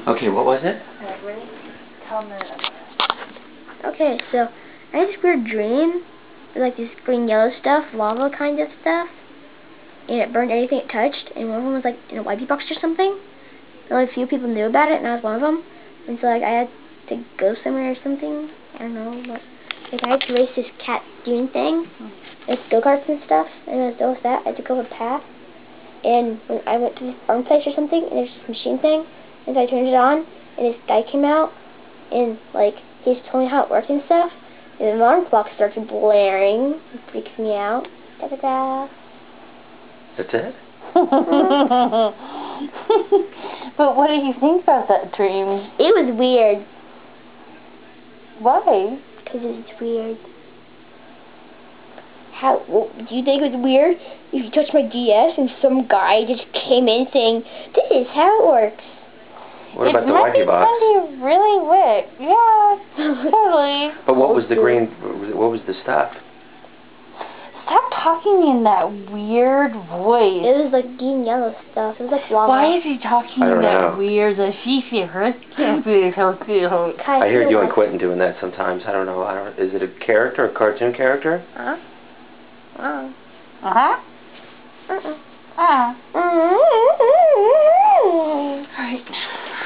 Okay, what was it? Alright, ready? Tell me. Okay, so I had this weird dream. With like this green yellow stuff, lava kind of stuff. And it burned anything it touched. And one of them was like in a whitey box or something. Only a few people knew about it, and I was one of them. And so like I had to go somewhere or something. I don't know, but like I had to race this cat dune thing. With go-karts and stuff. And when I was done with that, I had to go a path. And when I went to this farm place or something, and there's this machine thing, and so I turned it on, and this guy came out, and like he just told me how it worked and stuff. And the alarm clock starts blaring. It freaks me out. Da-da-da. That's it? But what do you think about that dream? It was weird. Why? Because it was weird. How, well, do you think it was weird if you touched my DS and some guy just came in saying, this is how it works? What about the whitey box? It might be really weird. Yeah, totally. But what was the green, what was the stuff? Stop talking in that weird voice. It was like green yellow stuff. It was like lava. Why is he talking in that weird? I hear you and Quentin doing that sometimes. I don't know. Is it a character, a cartoon character? Uh-huh. Uh-huh. Uh-uh.